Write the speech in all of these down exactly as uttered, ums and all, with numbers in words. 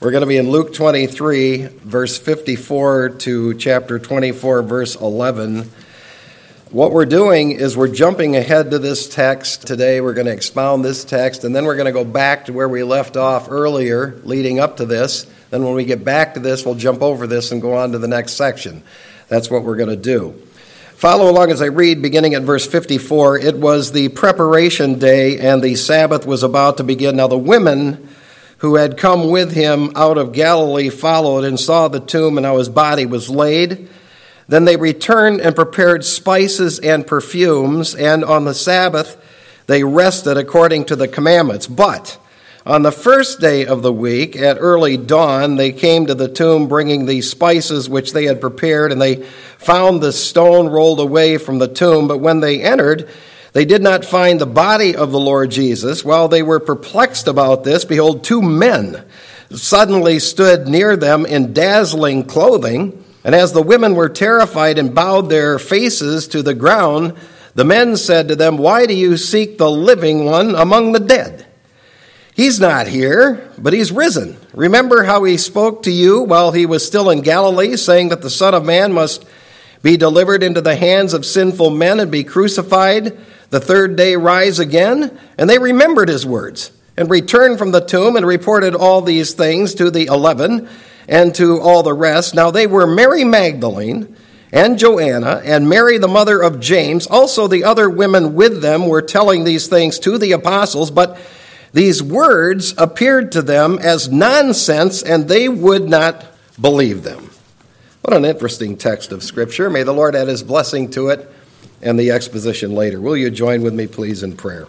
We're going to be in Luke twenty-three, verse fifty-four to chapter twenty-four, verse eleven. What we're doing is we're jumping ahead to this text today. We're going to expound this text, and then we're going to go back to where we left off earlier, leading up to this. Then when we get back to this, we'll jump over this and go on to the next section. That's what we're going to do. Follow along as I read, beginning at verse fifty-four. It was the preparation day, and the Sabbath was about to begin. Now the women who had come with him out of Galilee followed and saw the tomb and how his body was laid. Then they returned and prepared spices and perfumes, and on the Sabbath they rested according to the commandments. But on the first day of the week, at early dawn, they came to the tomb bringing the spices which they had prepared, and they found the stone rolled away from the tomb. But when they entered, they did not find the body of the Lord Jesus. While they were perplexed about this, behold, two men suddenly stood near them in dazzling clothing. And as the women were terrified and bowed their faces to the ground, the men said to them, "Why do you seek the living one among the dead? He's not here, but he's risen. Remember how he spoke to you while he was still in Galilee, saying that the Son of Man must be delivered into the hands of sinful men and be crucified, the third day rise again?" And they remembered his words and returned from the tomb and reported all these things to the eleven and to all the rest. Now they were Mary Magdalene and Joanna and Mary the mother of James. Also the other women with them were telling these things to the apostles, but these words appeared to them as nonsense, and they would not believe them. What an interesting text of Scripture. May the Lord add his blessing to it and the exposition later. Will you join with me, please, in prayer?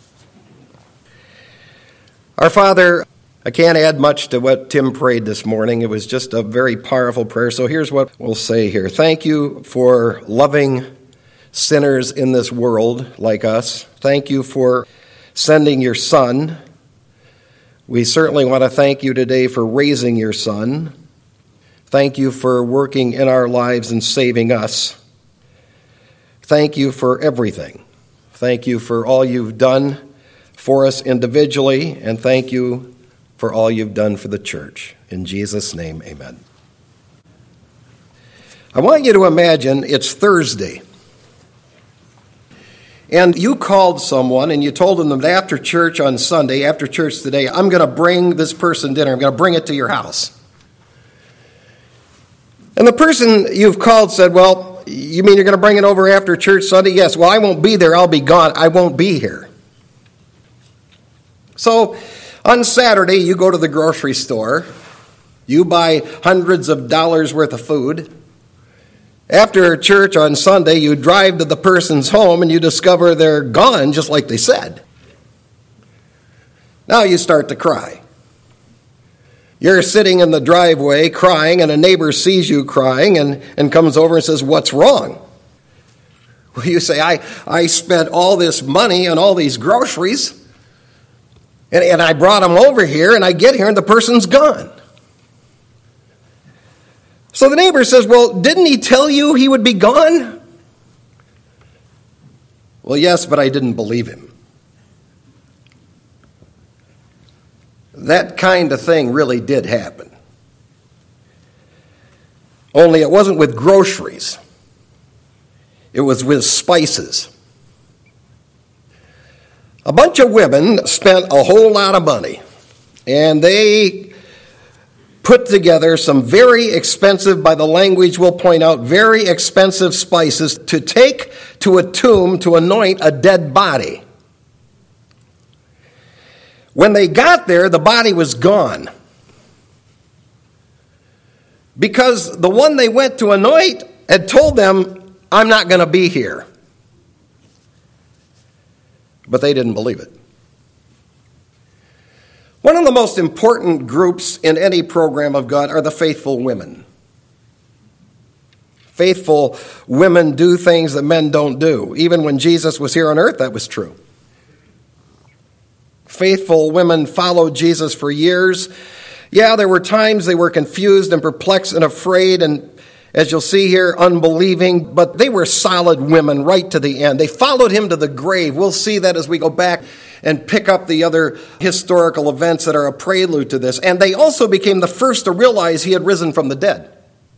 Our Father, I can't add much to what Tim prayed this morning. It was just a very powerful prayer. So here's what we'll say here. Thank you for loving sinners in this world like us. Thank you for sending your Son. We certainly want to thank you today for raising your Son. Thank you for working in our lives and saving us. Thank you for everything. Thank you for all you've done for us individually, and thank you for all you've done for the church. In Jesus' name, amen. I want you to imagine it's Thursday, and you called someone and you told them that after church on Sunday, after church today, I'm going to bring this person dinner. I'm going to bring it to your house. And the person you've called said, "Well, you mean you're going to bring it over after church Sunday?" "Yes." "Well, I won't be there. I'll be gone. I won't be here." So on Saturday, you go to the grocery store. You buy hundreds of dollars worth of food. After church on Sunday, you drive to the person's home and you discover they're gone just like they said. Now you start to cry. You're sitting in the driveway crying, and a neighbor sees you crying and, and comes over and says, "What's wrong?" Well, you say, I, I spent all this money on all these groceries, and, and I brought them over here, and I get here, and the person's gone. So the neighbor says, "Well, didn't he tell you he would be gone?" "Well, yes, but I didn't believe him." That kind of thing really did happen. Only it wasn't with groceries. It was with spices. A bunch of women spent a whole lot of money, and they put together some very expensive, by the language we'll point out, very expensive spices to take to a tomb to anoint a dead body. When they got there, the body was gone, because the one they went to anoint had told them, "I'm not going to be here." But they didn't believe it. One of the most important groups in any program of God are the faithful women. Faithful women do things that men don't do. Even when Jesus was here on earth, that was true. Faithful women followed Jesus for years. Yeah, there were times they were confused and perplexed and afraid, and as you'll see here, unbelieving, but they were solid women right to the end. They followed him to the grave. We'll see that as we go back and pick up the other historical events that are a prelude to this. And they also became the first to realize he had risen from the dead.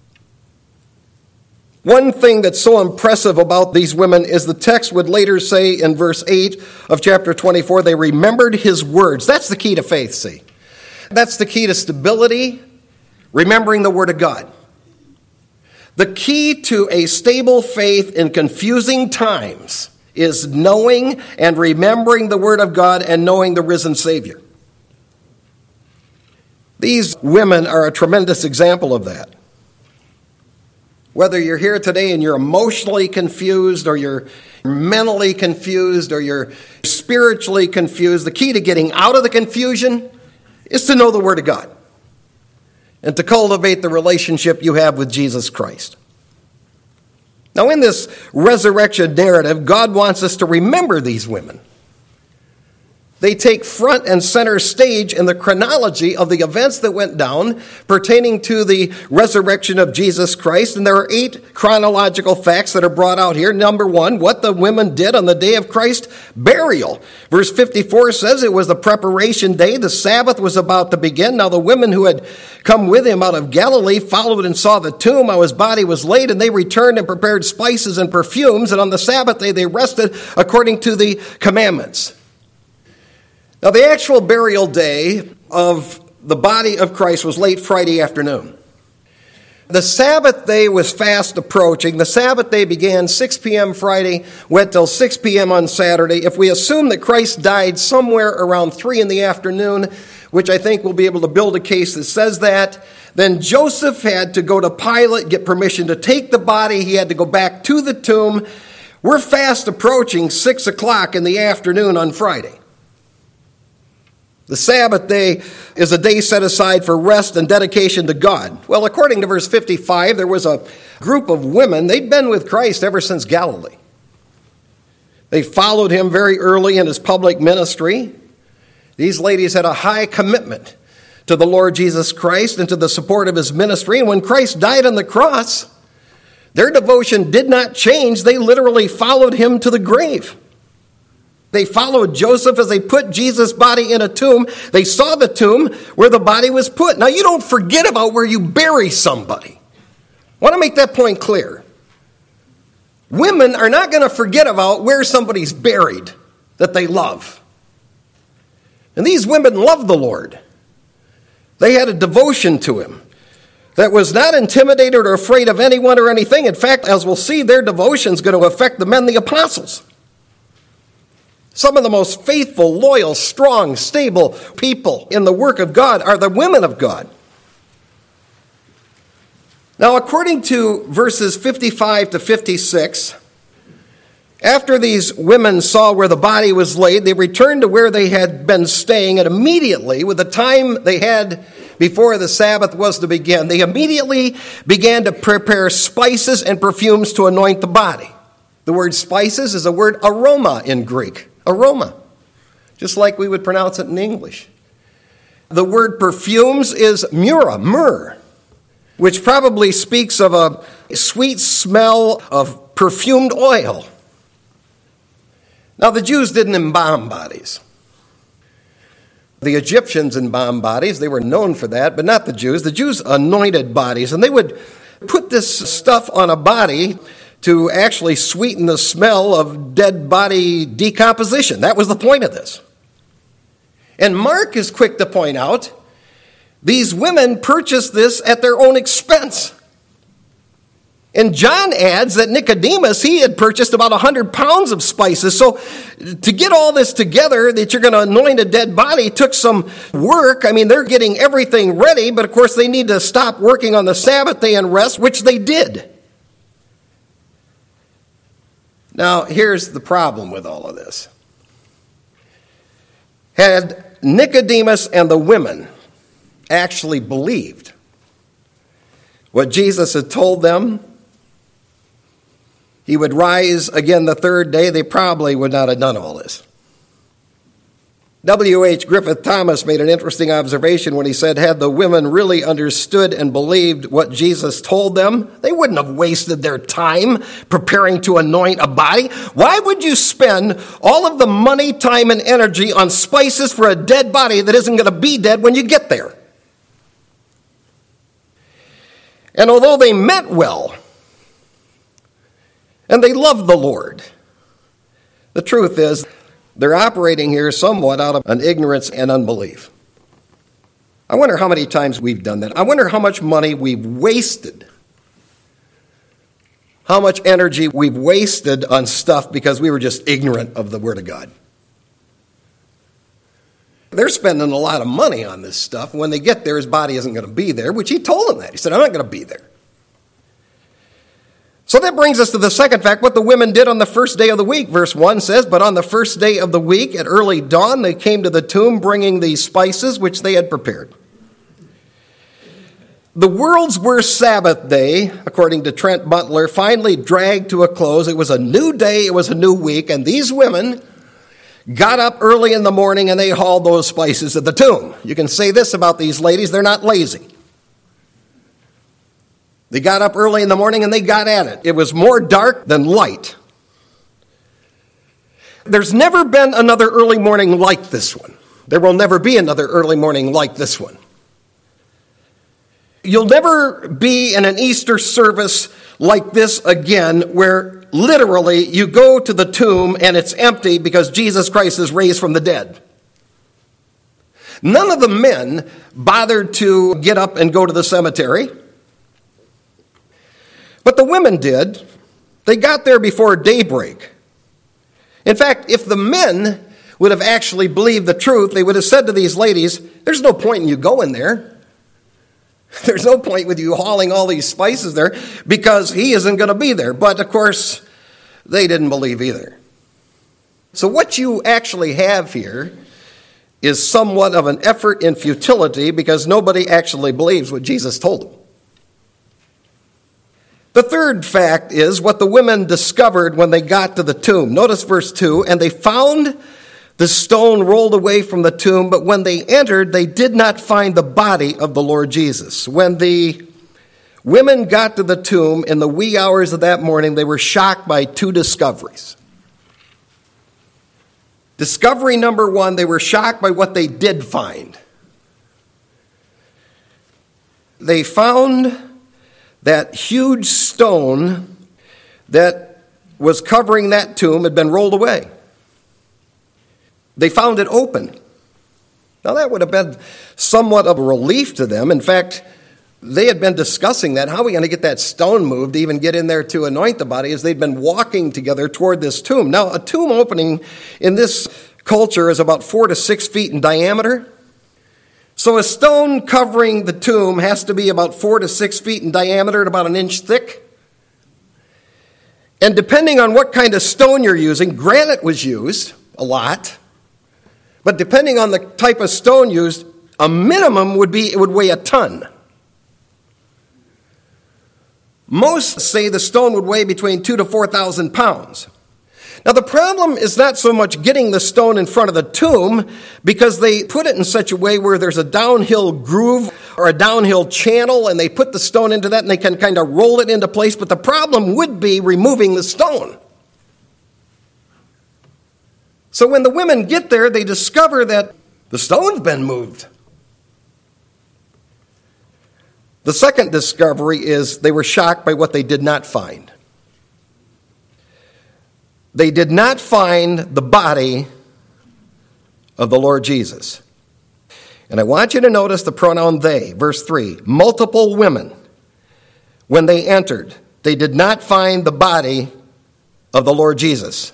One thing that's so impressive about these women is the text would later say in verse eight of chapter twenty-four, they remembered his words. That's the key to faith, see. That's the key to stability, remembering the word of God. The key to a stable faith in confusing times is knowing and remembering the word of God and knowing the risen Savior. These women are a tremendous example of that. Whether you're here today and you're emotionally confused or you're mentally confused or you're spiritually confused, the key to getting out of the confusion is to know the Word of God and to cultivate the relationship you have with Jesus Christ. Now, in this resurrection narrative, God wants us to remember these women. They take front and center stage in the chronology of the events that went down pertaining to the resurrection of Jesus Christ. And there are eight chronological facts that are brought out here. Number one, what the women did on the day of Christ's burial. Verse fifty-four says it was the preparation day. The Sabbath was about to begin. Now the women who had come with him out of Galilee followed and saw the tomb how his body was laid, and they returned and prepared spices and perfumes. And on the Sabbath day they rested according to the commandments. Now, the actual burial day of the body of Christ was late Friday afternoon. The Sabbath day was fast approaching. The Sabbath day began six p.m. Friday, went till six p.m. on Saturday. If we assume that Christ died somewhere around three in the afternoon, which I think we'll be able to build a case that says that, then Joseph had to go to Pilate, get permission to take the body. He had to go back to the tomb. We're fast approaching six o'clock in the afternoon on Friday. The Sabbath day is a day set aside for rest and dedication to God. Well, according to verse fifty-five, there was a group of women. They'd been with Christ ever since Galilee. They followed him very early in his public ministry. These ladies had a high commitment to the Lord Jesus Christ and to the support of his ministry. And when Christ died on the cross, their devotion did not change. They literally followed him to the grave. They followed Joseph as they put Jesus' body in a tomb. They saw the tomb where the body was put. Now, you don't forget about where you bury somebody. I want to make that point clear. Women are not going to forget about where somebody's buried that they love. And these women loved the Lord. They had a devotion to him that was not intimidated or afraid of anyone or anything. In fact, as we'll see, their devotion is going to affect the men, the apostles. Some of the most faithful, loyal, strong, stable people in the work of God are the women of God. Now, according to verses fifty-five to fifty-six, after these women saw where the body was laid, they returned to where they had been staying, and immediately, with the time they had before the Sabbath was to begin, they immediately began to prepare spices and perfumes to anoint the body. The word spices is a word aroma in Greek. Aroma, just like we would pronounce it in English. The word perfumes is myrrh, myrrh, which probably speaks of a sweet smell of perfumed oil. Now, the Jews didn't embalm bodies. The Egyptians embalmed bodies. They were known for that, but not the Jews. The Jews anointed bodies, and they would put this stuff on a body to actually sweeten the smell of dead body decomposition. That was the point of this. And Mark is quick to point out, these women purchased this at their own expense. And John adds that Nicodemus, he had purchased about one hundred pounds of spices. So to get all this together, that you're going to anoint a dead body, took some work. I mean, they're getting everything ready, but of course they need to stop working on the Sabbath day and rest, which they did. Now, here's the problem with all of this. Had Nicodemus and the women actually believed what Jesus had told them, he would rise again the third day, they probably would not have done all this. W H Griffith Thomas made an interesting observation when he said, had the women really understood and believed what Jesus told them, they wouldn't have wasted their time preparing to anoint a body. Why would you spend all of the money, time, and energy on spices for a dead body that isn't going to be dead when you get there? And although they meant well, and they loved the Lord, the truth is, they're operating here somewhat out of an ignorance and unbelief. I wonder how many times we've done that. I wonder how much money we've wasted. How much energy we've wasted on stuff because we were just ignorant of the Word of God. They're spending a lot of money on this stuff. When they get there, his body isn't going to be there, which he told them that. He said, I'm not going to be there. So that brings us to the second fact, what the women did on the first day of the week. Verse one says, but on the first day of the week at early dawn, they came to the tomb bringing the spices which they had prepared. The world's worst Sabbath day, according to Trent Butler, finally dragged to a close. It was a new day, it was a new week, and these women got up early in the morning and they hauled those spices to the tomb. You can say this about these ladies, they're not lazy. They got up early in the morning and they got at it. It was more dark than light. There's never been another early morning like this one. There will never be another early morning like this one. You'll never be in an Easter service like this again, where literally you go to the tomb and it's empty because Jesus Christ is raised from the dead. None of the men bothered to get up and go to the cemetery. But the women did. They got there before daybreak. In fact, if the men would have actually believed the truth, they would have said to these ladies, there's no point in you going there. There's no point with you hauling all these spices there because he isn't going to be there. But, of course, they didn't believe either. So what you actually have here is somewhat of an effort in futility because nobody actually believes what Jesus told them. The third fact is what the women discovered when they got to the tomb. Notice verse two, and they found the stone rolled away from the tomb, but when they entered, they did not find the body of the Lord Jesus. When the women got to the tomb in the wee hours of that morning, they were shocked by two discoveries. Discovery number one, they were shocked by what they did find. They found that huge stone that was covering that tomb had been rolled away. They found it open. Now that would have been somewhat of a relief to them. In fact, they had been discussing that. How are we going to get that stone moved to even get in there to anoint the body, as they'd been walking together toward this tomb. Now, a tomb opening in this culture is about four to six feet in diameter. So a stone covering the tomb has to be about four to six feet in diameter and about an inch thick. And depending on what kind of stone you're using, granite was used a lot. But depending on the type of stone used, a minimum would be it would weigh a ton. Most say the stone would weigh between two to four thousand pounds. Now, the problem is not so much getting the stone in front of the tomb, because they put it in such a way where there's a downhill groove or a downhill channel, and they put the stone into that, and they can kind of roll it into place. But the problem would be removing the stone. So when the women get there, they discover that the stone's been moved. The second discovery is they were shocked by what they did not find. They did not find the body of the Lord Jesus. And I want you to notice the pronoun they, verse three. Multiple women, when they entered, they did not find the body of the Lord Jesus.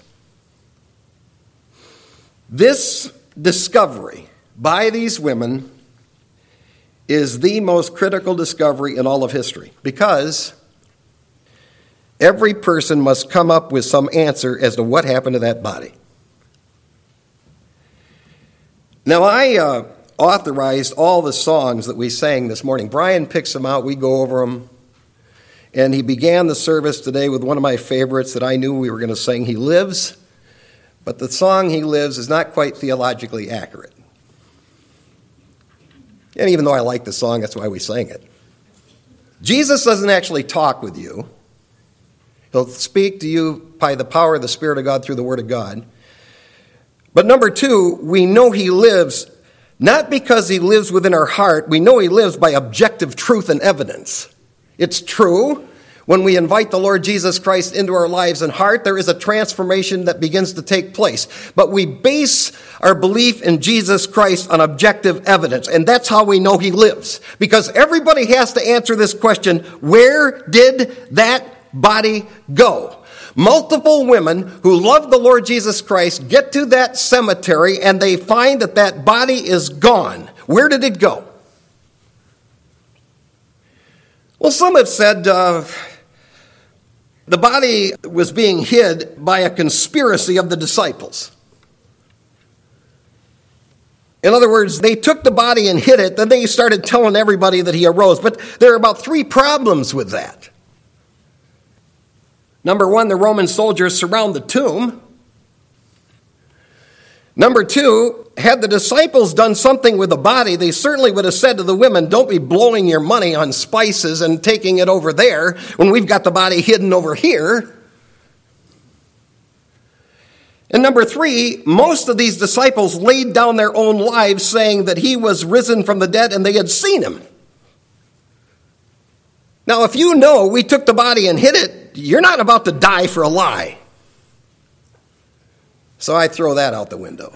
This discovery by these women is the most critical discovery in all of history, because every person must come up with some answer as to what happened to that body. Now, I uh, authorized all the songs that we sang this morning. Brian picks them out. We go over them. And he began the service today with one of my favorites that I knew we were going to sing. He lives. But the song He lives is not quite theologically accurate. And even though I like the song, that's why we sang it. Jesus doesn't actually talk with you. He'll speak to you by the power of the Spirit of God through the Word of God. But number two, we know He lives not because He lives within our heart. We know He lives by objective truth and evidence. It's true. When we invite the Lord Jesus Christ into our lives and heart, there is a transformation that begins to take place. But we base our belief in Jesus Christ on objective evidence, and that's how we know He lives. Because everybody has to answer this question, where did that body go? Multiple women who love the Lord Jesus Christ get to that cemetery and they find that that body is gone. Where did it go? Well, some have said uh, the body was being hid by a conspiracy of the disciples. In other words, they took the body and hid it, then they started telling everybody that He arose. But there are about three problems with that. Number one, the Roman soldiers surround the tomb. Number two, had the disciples done something with the body, they certainly would have said to the women, don't be blowing your money on spices and taking it over there when we've got the body hidden over here. And number three, most of these disciples laid down their own lives saying that He was risen from the dead and they had seen Him. Now, if you know we took the body and hid it, you're not about to die for a lie. So I throw that out the window.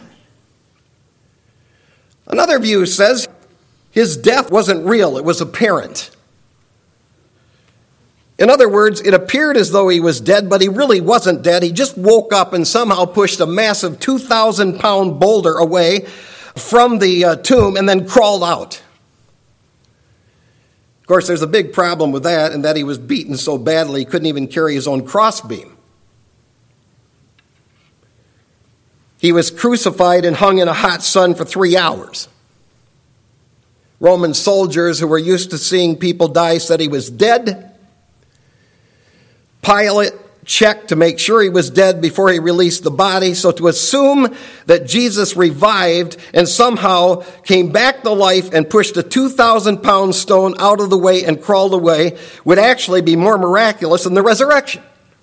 Another view says His death wasn't real, it was apparent. In other words, it appeared as though He was dead, but He really wasn't dead. He just woke up and somehow pushed a massive two thousand pound boulder away from the uh, tomb and then crawled out. Of course, there's a big problem with that, and that He was beaten so badly He couldn't even carry His own crossbeam. He was crucified and hung in a hot sun for three hours. Roman soldiers who were used to seeing people die said He was dead. Pilate checked to make sure He was dead before He released the body. So to assume that Jesus revived and somehow came back to life and pushed a two thousand pound stone out of the way and crawled away would actually be more miraculous than the resurrection.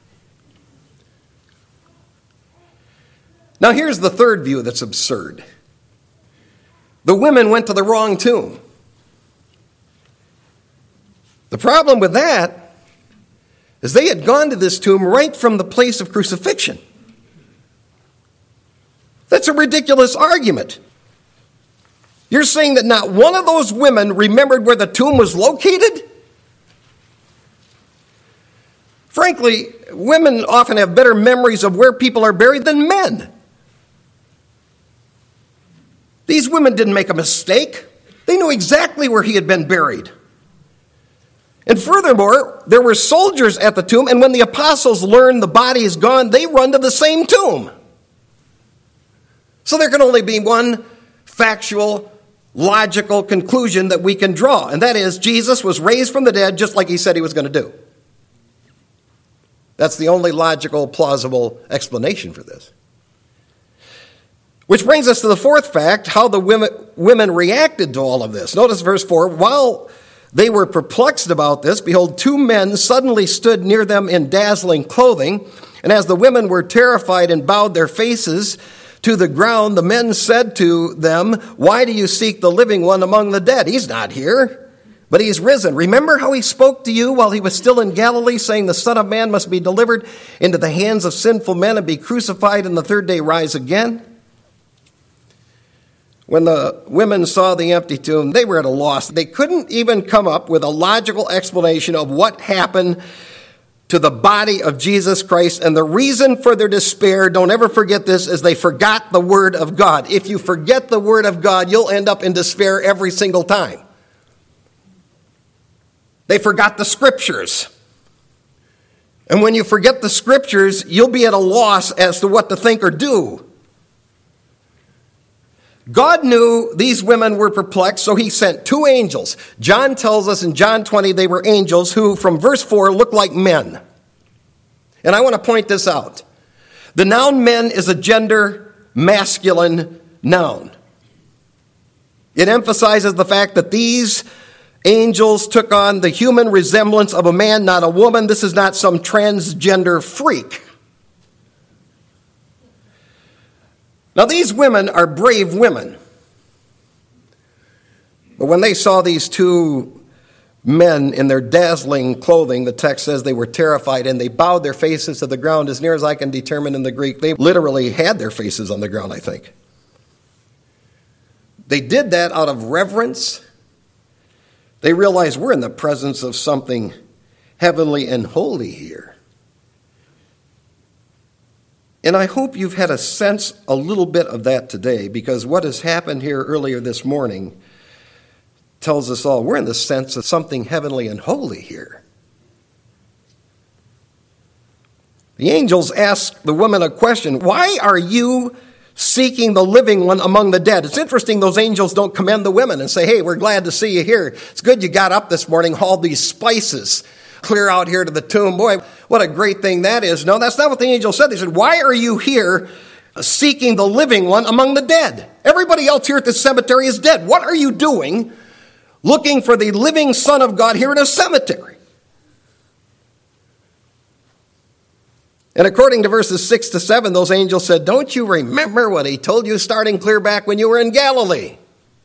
Now here's the third view that's absurd. The women went to the wrong tomb. The problem with that is they had gone to this tomb right from the place of crucifixion. That's a ridiculous argument. You're saying that not one of those women remembered where the tomb was located? Frankly, women often have better memories of where people are buried than men. These women didn't make a mistake. They knew exactly where He had been buried. And furthermore, there were soldiers at the tomb, and when the apostles learned the body is gone, they run to the same tomb. So there can only be one factual, logical conclusion that we can draw, and that is Jesus was raised from the dead just like He said He was going to do. That's the only logical, plausible explanation for this. Which brings us to the fourth fact, how the women, women reacted to all of this. Notice verse four, while they were perplexed about this, behold, two men suddenly stood near them in dazzling clothing, and as the women were terrified and bowed their faces to the ground, the men said to them, why do you seek the living one among the dead? He's not here, but He's risen. Remember how He spoke to you while He was still in Galilee, saying the Son of Man must be delivered into the hands of sinful men and be crucified and the third day rise again? When the women saw the empty tomb, they were at a loss. They couldn't even come up with a logical explanation of what happened to the body of Jesus Christ. And the reason for their despair, don't ever forget this, is they forgot the Word of God. If you forget the Word of God, you'll end up in despair every single time. They forgot the Scriptures. And when you forget the Scriptures, you'll be at a loss as to what to think or do. God knew these women were perplexed, so He sent two angels. John tells us in John twenty they were angels who, from verse four, look like men. And I want to point this out. The noun men is a gender masculine noun. It emphasizes the fact that these angels took on the human resemblance of a man, not a woman. This is not some transgender freak. Now, these women are brave women. But when they saw these two men in their dazzling clothing, the text says they were terrified and they bowed their faces to the ground. As near as I can determine in the Greek, they literally had their faces on the ground, I think. They did that out of reverence. They realized we're in the presence of something heavenly and holy here. And I hope you've had a sense, a little bit of that today, because what has happened here earlier this morning tells us all we're in the sense of something heavenly and holy here. The angels ask the woman a question. Why are you seeking the living one among the dead? It's interesting those angels don't commend the women and say, hey, we're glad to see you here. It's good you got up this morning, hauled these spices clear out here to the tomb. Boy, what a great thing that is. No, that's not what the angels said. They said, why are you here seeking the living one among the dead? Everybody else here at this cemetery is dead. What are you doing looking for the living Son of God here in a cemetery? And according to verses six to seven, those angels said, don't you remember what he told you starting clear back when you were in Galilee?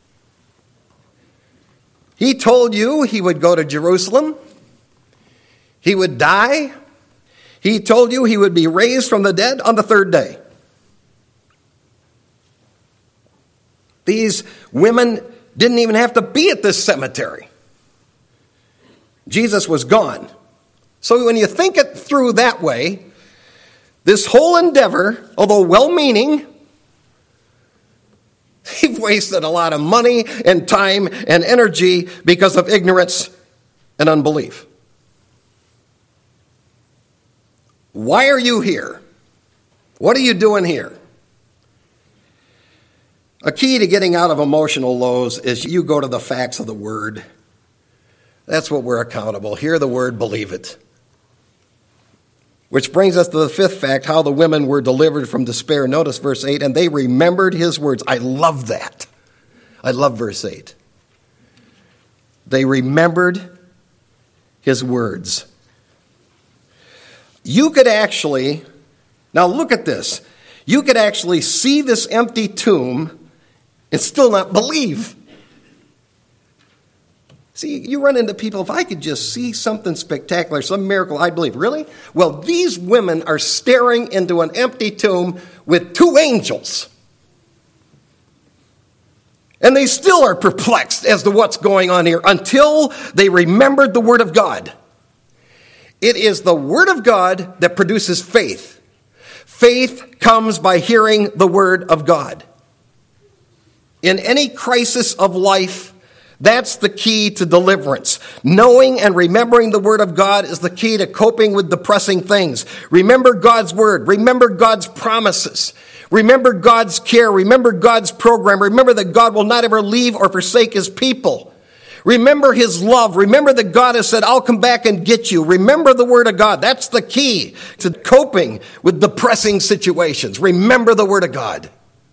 He told you he would go to Jerusalem. He would die. He told you he would be raised from the dead on the third day. These women didn't even have to be at this cemetery. Jesus was gone. So when you think it through that way, this whole endeavor, although well-meaning, they've wasted a lot of money and time and energy because of ignorance and unbelief. Why are you here? What are you doing here? A key to getting out of emotional lows is you go to the facts of the Word. That's what we're accountable. Hear the Word, believe it. Which brings us to the fifth fact, how the women were delivered from despair. Notice verse eight, and they remembered his words. I love that. I love verse eight. They remembered his words. You could actually, now look at this. You could actually see this empty tomb and still not believe. See, you run into people, if I could just see something spectacular, some miracle, I'd believe. Really? Well, these women are staring into an empty tomb with two angels. And they still are perplexed as to what's going on here until they remembered the Word of God. It is the Word of God that produces faith. Faith comes by hearing the Word of God. In any crisis of life, that's the key to deliverance. Knowing and remembering the Word of God is the key to coping with depressing things. Remember God's Word. Remember God's promises. Remember God's care. Remember God's program. Remember that God will not ever leave or forsake his people. Remember his love. Remember that God has said, I'll come back and get you. Remember the Word of God. That's the key to coping with depressing situations. Remember the Word of God.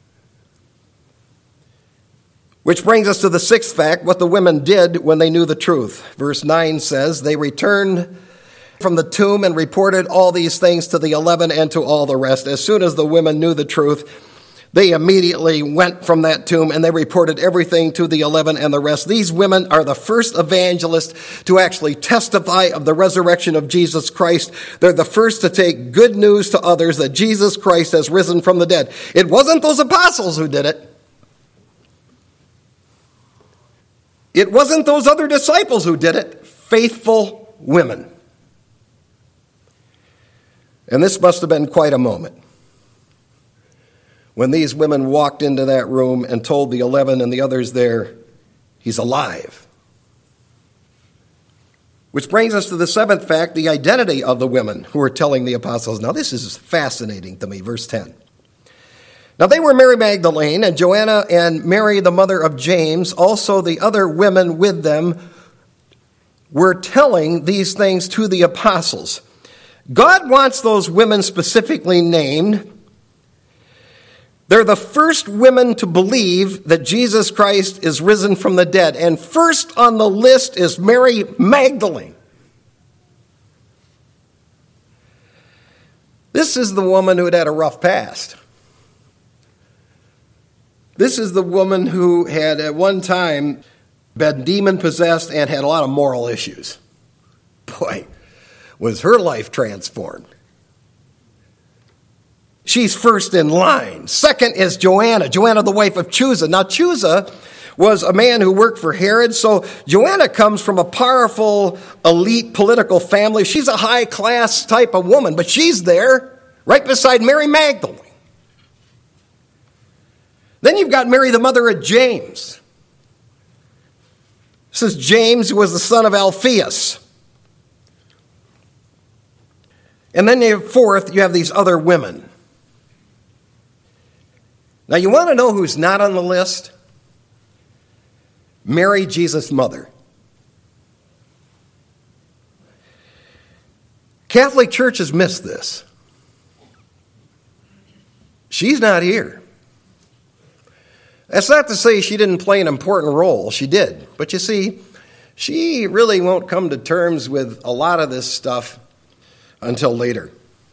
Which brings us to the sixth fact, what the women did when they knew the truth. Verse nine says, they returned from the tomb and reported all these things to the eleven and to all the rest. As soon as the women knew the truth, they immediately went from that tomb and they reported everything to the eleven and the rest. These women are the first evangelists to actually testify of the resurrection of Jesus Christ. They're the first to take good news to others that Jesus Christ has risen from the dead. It wasn't those apostles who did it. It wasn't those other disciples who did it. Faithful women. And this must have been quite a moment when these women walked into that room and told the eleven and the others there, he's alive. Which brings us to the seventh fact, the identity of the women who were telling the apostles. Now this is fascinating to me, verse ten. Now they were Mary Magdalene and Joanna and Mary, the mother of James. Also the other women with them were telling these things to the apostles. God wants those women specifically named. They're the first women to believe that Jesus Christ is risen from the dead. And first on the list is Mary Magdalene. This is the woman who had had a rough past. This is the woman who had at one time been demon-possessed and had a lot of moral issues. Boy, was her life transformed. She's first in line. Second is Joanna, Joanna the wife of Chuza. Now Chuza was a man who worked for Herod, so Joanna comes from a powerful, elite political family. She's a high-class type of woman, but she's there right beside Mary Magdalene. Then you've got Mary, the mother of James. This is James, who was the son of Alphaeus. And then you have fourth, you have these other women. Now you want to know who's not on the list? Mary, Jesus' mother. Catholic Church has missed this. She's not here. That's not to say she didn't play an important role. She did. But you see, she really won't come to terms with a lot of this stuff until later.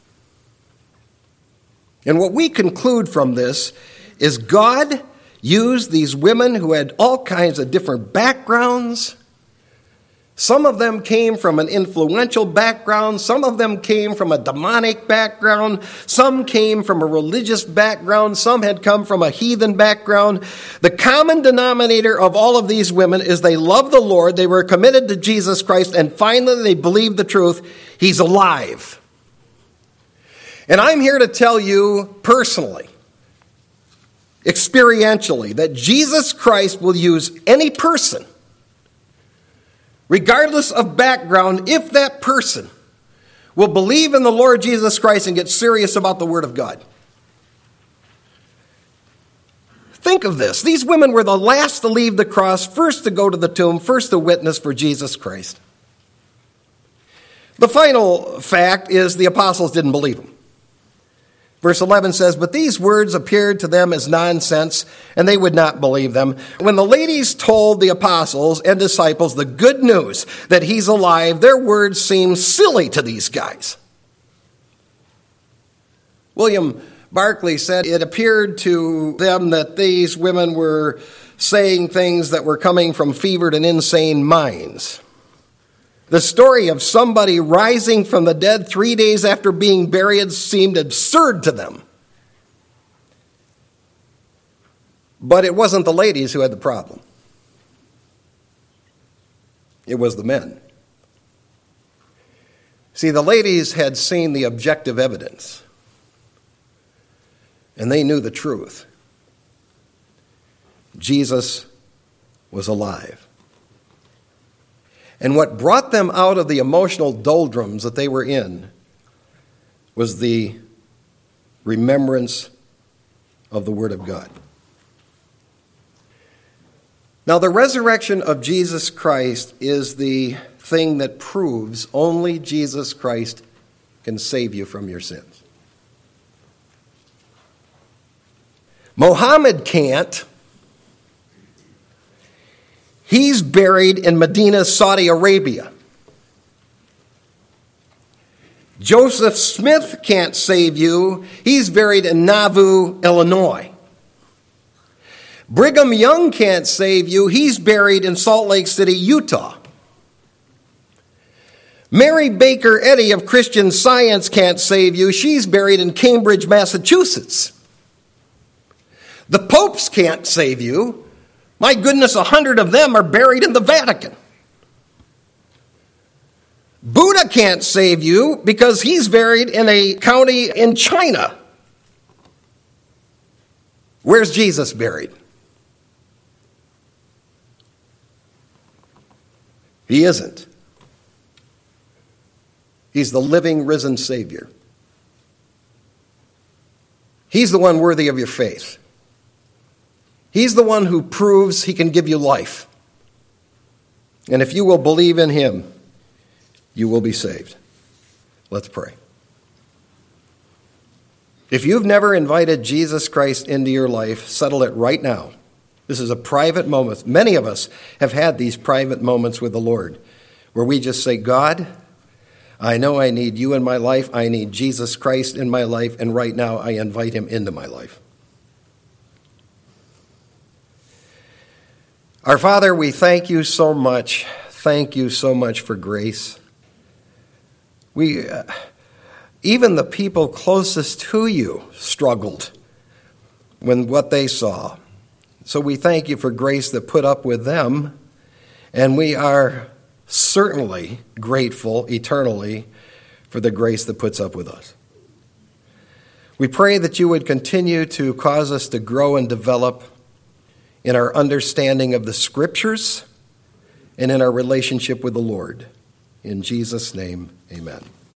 And what we conclude from this is God used these women who had all kinds of different backgrounds. Some of them came from an influential background. Some of them came from a demonic background. Some came from a religious background. Some had come from a heathen background. The common denominator of all of these women is they loved the Lord. They were committed to Jesus Christ. And finally, they believed the truth. He's alive. And I'm here to tell you personally, experientially, that Jesus Christ will use any person, regardless of background, if that person will believe in the Lord Jesus Christ and get serious about the Word of God. Think of this. These women were the last to leave the cross, first to go to the tomb, first to witness for Jesus Christ. The final fact is the apostles didn't believe him. Verse eleven says, "But these words appeared to them as nonsense, and they would not believe them. When the ladies told the apostles and disciples the good news that he's alive, their words seemed silly to these guys." William Barclay said it appeared to them that these women were saying things that were coming from fevered and insane minds. The story of somebody rising from the dead three days after being buried seemed absurd to them. But it wasn't the ladies who had the problem. It was the men. See, the ladies had seen the objective evidence, and they knew the truth. Jesus was alive. And what brought them out of the emotional doldrums that they were in was the remembrance of the Word of God. Now, the resurrection of Jesus Christ is the thing that proves only Jesus Christ can save you from your sins. Muhammad can't. He's buried in Medina, Saudi Arabia. Joseph Smith can't save you. He's buried in Nauvoo, Illinois. Brigham Young can't save you. He's buried in Salt Lake City, Utah. Mary Baker Eddy of Christian Science can't save you. She's buried in Cambridge, Massachusetts. The popes can't save you. My goodness, a hundred of them are buried in the Vatican. Buddha can't save you because he's buried in a county in China. Where's Jesus buried? He isn't. He's the living, risen Savior. He's the one worthy of your faith. He's the one who proves he can give you life. And if you will believe in him, you will be saved. Let's pray. If you've never invited Jesus Christ into your life, settle it right now. This is a private moment. Many of us have had these private moments with the Lord where we just say, God, I know I need you in my life. I need Jesus Christ in my life. And right now I invite him into my life. Our Father, we thank you so much. Thank you so much for grace. We, uh, even the people closest to you struggled when what they saw. So we thank you for grace that put up with them, and we are certainly grateful eternally for the grace that puts up with us. We pray that you would continue to cause us to grow and develop in our understanding of the Scriptures and in our relationship with the Lord. In Jesus' name, amen.